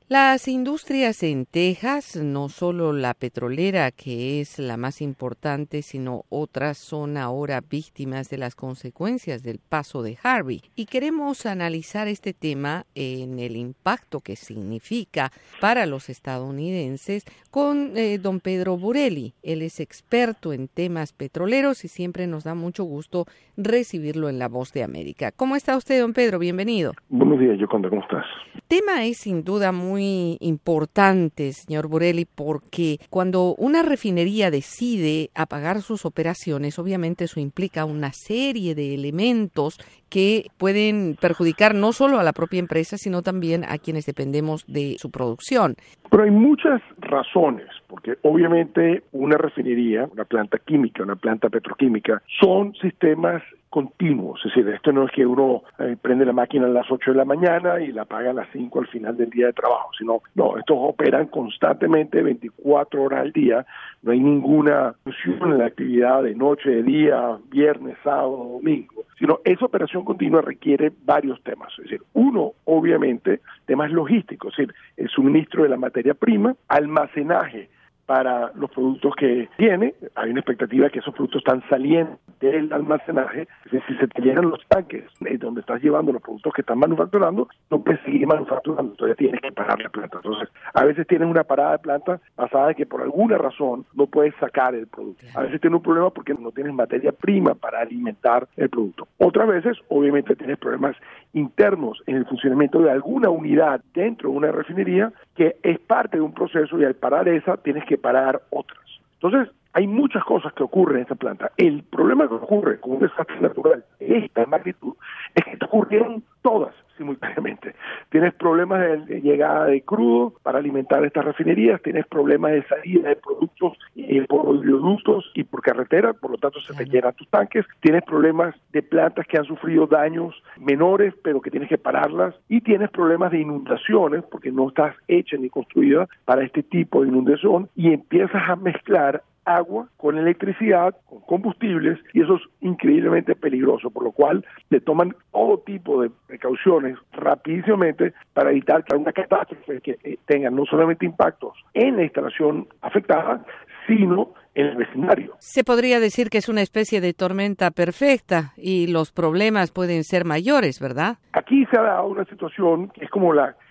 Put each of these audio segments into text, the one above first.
Las industrias en Texas, no solo la petrolera, que es la más importante, sino otras son ahora víctimas de las consecuencias del paso de Harvey. Y queremos analizar este tema en el impacto que significa para los estadounidenses con don Pedro Burelli. Él es experto en temas petroleros y siempre nos da mucho gusto recibirlo en La Voz de América. ¿Cómo está usted, don Pedro? Bienvenido. Buenos días, Yoconda, ¿cómo estás? El tema es sin duda muy importante, señor Burelli, porque cuando una refinería decide apagar sus operaciones, obviamente eso implica una serie de elementos que pueden perjudicar no solo a la propia empresa, sino también a quienes dependemos de su producción. Pero hay muchas razones, porque obviamente una refinería, una planta química, una planta petroquímica, son sistemas continuos, es decir, esto no es que uno prende la máquina a las 8 de la mañana y la apaga a las 5 al final del día de trabajo, sino, no, estos operan constantemente 24 horas al día, no hay ninguna función en la actividad de noche, de día, viernes, sábado, domingo, sino esa operación continua requiere varios temas, es decir, uno, obviamente, temas logísticos, es decir, el suministro de la materia prima, almacenaje para los productos que tiene, hay una expectativa que esos productos están saliendo del almacenaje, es decir, si se te llenan los tanques donde estás llevando los productos que están manufacturando, no puedes seguir manufacturando, entonces tienes que parar la planta. Entonces, a veces tienes una parada de planta basada en que por alguna razón no puedes sacar el producto. A veces tienes un problema porque no tienes materia prima para alimentar el producto. Otras veces, obviamente, tienes problemas internos en el funcionamiento de alguna unidad dentro de una refinería que es parte de un proceso y al parar esa tienes que parar otras. Entonces, hay muchas cosas que ocurren en esta planta. El problema que ocurre con un desastre natural de esta magnitud es que ocurrieron todas simultáneamente. Tienes problemas de llegada de crudo para alimentar estas refinerías, tienes problemas de salida de productos por oleoductos y por carretera, por lo tanto se te llenan tus tanques, tienes problemas de plantas que han sufrido daños menores pero que tienes que pararlas y tienes problemas de inundaciones porque no estás hecha ni construida para este tipo de inundación y empiezas a mezclar agua con electricidad, con combustibles, y eso es increíblemente peligroso, por lo cual le toman todo tipo de precauciones rapidísimamente para evitar que una catástrofe que tenga no solamente impactos en la instalación afectada, sino en el vecindario. Se podría decir que es una especie de tormenta perfecta y los problemas pueden ser mayores, ¿verdad? Aquí se ha dado una situación que es como la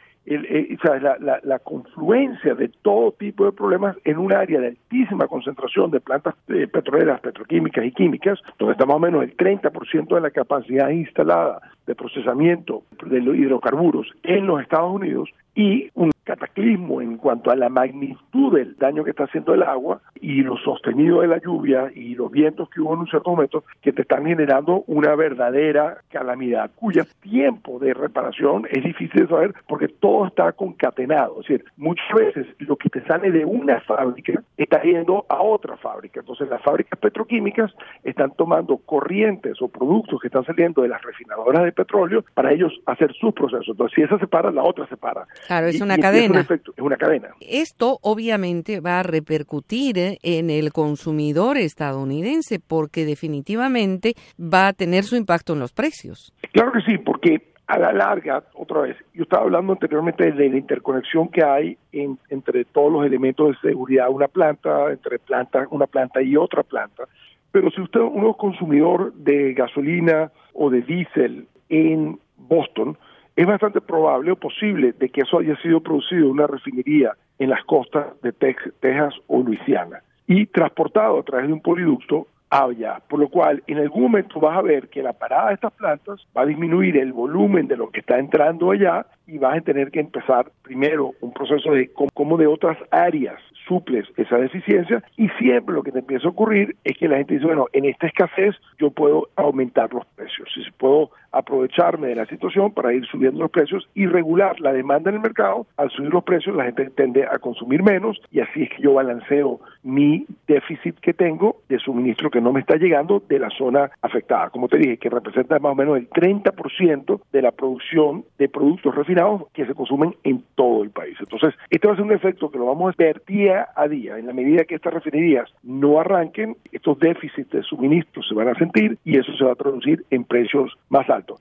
confluencia de todo tipo de problemas en un área de altísima concentración de plantas petroleras, petroquímicas y químicas, donde está más o menos el 30% de la capacidad instalada de procesamiento de los hidrocarburos en los Estados Unidos y un cataclismo en cuanto a la magnitud del daño que está haciendo el agua y lo sostenido de la lluvia y los vientos que hubo en un cierto momento que te están generando una verdadera calamidad cuya tiempo de reparación es difícil de saber porque todo está concatenado, es decir, muchas veces lo que te sale de una fábrica está yendo a otra fábrica, entonces las fábricas petroquímicas están tomando corrientes o productos que están saliendo de las refinadoras de petróleo para ellos hacer sus procesos, entonces si esa se para, la otra se para. Claro, es una cadena. Es una cadena. Esto obviamente va a repercutir en el consumidor estadounidense porque definitivamente va a tener su impacto en los precios. Claro que sí, porque a la larga, otra vez, yo estaba hablando anteriormente de la interconexión que hay entre todos los elementos de seguridad de una planta, entre una planta y otra planta, pero si usted es un consumidor de gasolina o de diésel en Boston, es bastante probable o posible de que eso haya sido producido en una refinería en las costas de Texas o Luisiana y transportado a través de un poliducto allá, por lo cual en algún momento vas a ver que la parada de estas plantas va a disminuir el volumen de lo que está entrando allá y vas a tener que empezar primero un proceso de cómo de otras áreas suples esa deficiencia y siempre lo que te empieza a ocurrir es que la gente dice, bueno, en esta escasez yo puedo aumentar los precios, si puedo aprovecharme de la situación para ir subiendo los precios y regular la demanda en el mercado, al subir los precios la gente tiende a consumir menos y así es que yo balanceo mi déficit que tengo de suministro que no me está llegando de la zona afectada, como te dije, que representa más o menos el 30% de la producción de productos refinados que se consumen en todo el país. Entonces, este va a ser un efecto que lo vamos a ver día a día. En la medida que estas refinerías no arranquen, estos déficits de suministro se van a sentir y eso se va a traducir en precios más altos.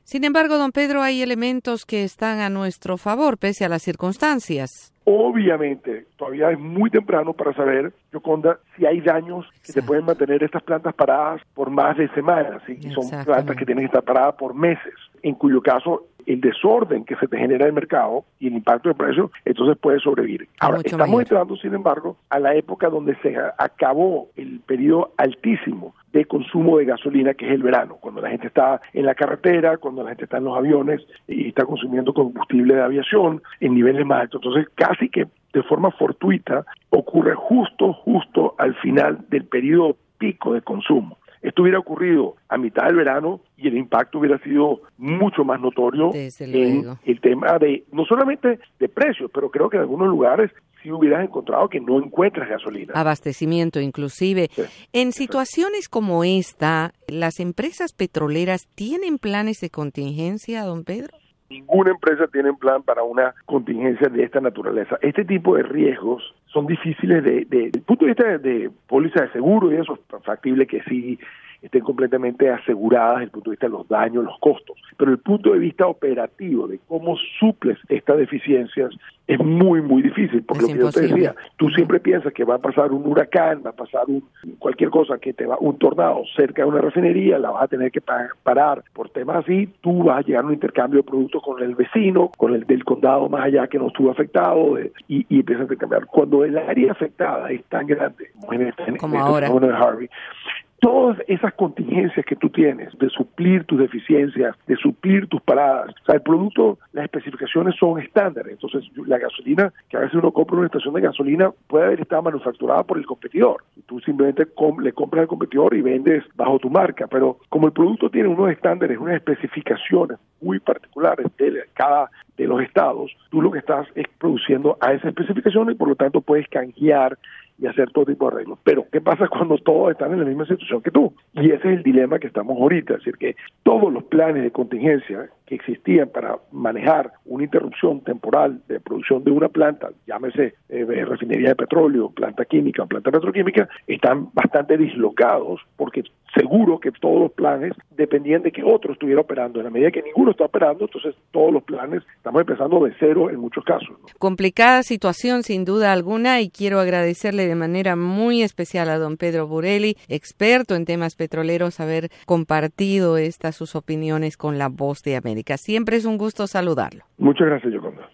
Sin embargo, don Pedro, hay elementos que están a nuestro favor, pese a las circunstancias. Obviamente, todavía es muy temprano para saber, Yoconda, si hay daños que te pueden mantener estas plantas paradas por más de semanas, ¿sí? Y son plantas que tienen que estar paradas por meses, en cuyo caso el desorden que se te genera en el mercado y el impacto de precio, entonces puede sobrevivir. Ahora, estamos entrando, sin embargo, a la época donde se acabó el periodo altísimo de consumo de gasolina, que es el verano, cuando la gente está en la carretera, cuando la gente está en los aviones y está consumiendo combustible de aviación en niveles más altos. Entonces, casi que de forma fortuita ocurre justo al final del periodo pico de consumo. Esto hubiera ocurrido a mitad del verano y el impacto hubiera sido mucho más notorio en el tema de, no solamente de precios, pero creo que en algunos lugares sí hubieras encontrado que no encuentras gasolina. Abastecimiento inclusive. Sí. En situaciones como esta, ¿las empresas petroleras tienen planes de contingencia, don Pedro? Ninguna empresa tiene un plan para una contingencia de esta naturaleza. Este tipo de riesgos son difíciles desde el punto de vista de póliza de seguro, y eso es factible que sí estén completamente aseguradas desde el punto de vista de los daños, los costos. Pero el punto de vista operativo de cómo suples estas deficiencias es muy difícil, por lo que yo te decía. Tú siempre piensas que va a pasar un huracán, va a pasar cualquier cosa, un tornado cerca de una refinería, la vas a tener que parar por temas así, tú vas a llegar a un intercambio de productos con el vecino, con el del condado más allá que no estuvo afectado, y empiezas a intercambiar. Cuando el área afectada es tan grande, como ahora, en Harvey, todas esas contingencias que tú tienes de suplir tus deficiencias, de suplir tus paradas, o sea, el producto, las especificaciones son estándares. Entonces, la gasolina, que a veces uno compra en una estación de gasolina, puede haber estado manufacturada por el competidor. Tú simplemente le compras al competidor y vendes bajo tu marca, pero como el producto tiene unos estándares, unas especificaciones muy particulares de cada de los estados, tú lo que estás es produciendo a esa especificación y por lo tanto puedes canjear y hacer todo tipo de arreglos. Pero, ¿qué pasa cuando todos están en la misma situación que tú? Y ese es el dilema que estamos ahorita, es decir, que todos los planes de contingencia que existían para manejar una interrupción temporal de producción de una planta, llámese refinería de petróleo, planta química o planta petroquímica, están bastante dislocados porque seguro que todos los planes dependían de que otro estuviera operando. En la medida que ninguno está operando, entonces todos los planes estamos empezando de cero en muchos casos, ¿no? Complicada situación, sin duda alguna, y quiero agradecerle de manera muy especial a don Pedro Burelli, experto en temas petroleros, haber compartido sus opiniones con La Voz de América. Siempre es un gusto saludarlo. Muchas gracias, Yoconda.